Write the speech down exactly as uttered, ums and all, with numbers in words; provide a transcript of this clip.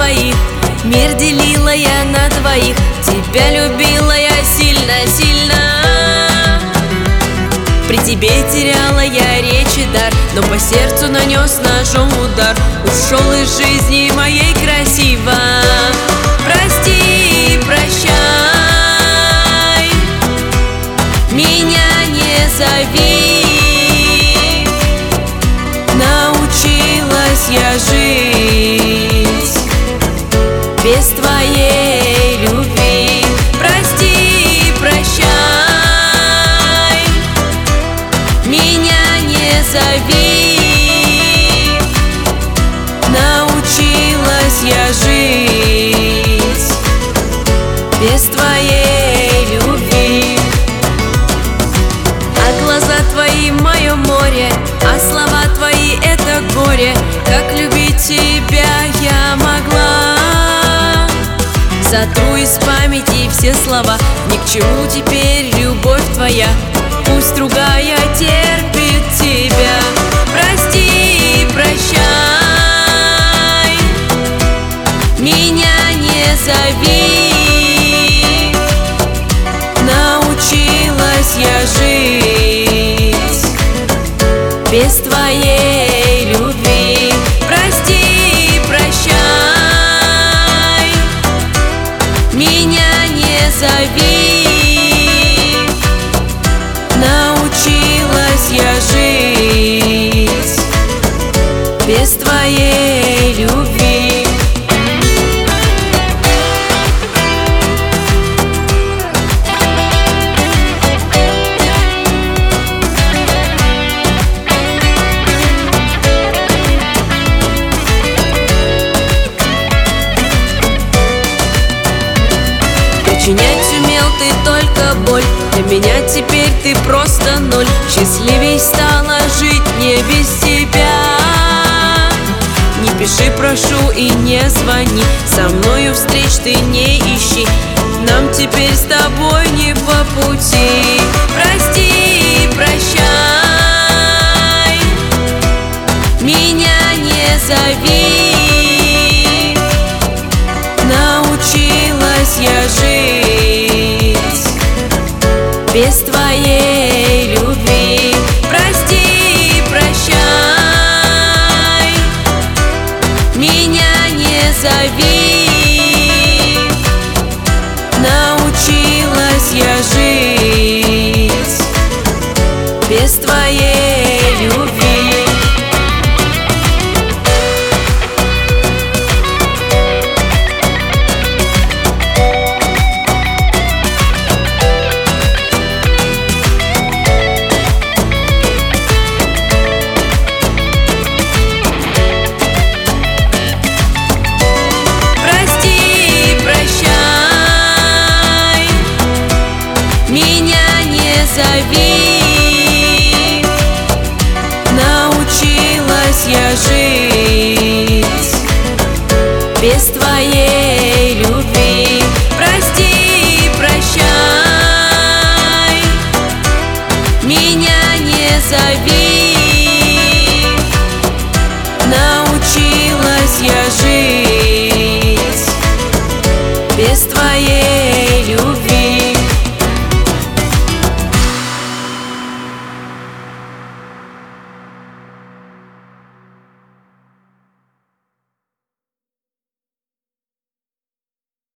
твоих. Мир делила я на двоих, тебя любила я сильно-сильно. При тебе теряла я речь и дар, но по сердцу нанес ножом удар. Ушел из жизни моей красиво. Прости, прощай, меня не зови. Научилась я жить без твоей любви. Прости, прощай, меня не зови. Научилась я жить без твоей любви. А глаза твои мое море, а слова твои это горе. Как любить тебя я могла? Сотру из памяти все слова, ни к чему теперь любовь твоя. Пусть другая терпит тебя. Прости, прощай, меня не зови. Научилась я жить без твоей любви. Прости, прощай, меня не зови. Научилась я жить без твоей любви. Причинять умел ты только боль, для меня теперь ты просто ноль. Счастливей стала жить не без тебя. Не пиши, прошу, и не звони, со мною встреч ты не ищи. Нам теперь с тобой не по пути. Прости, прощай, меня не зови.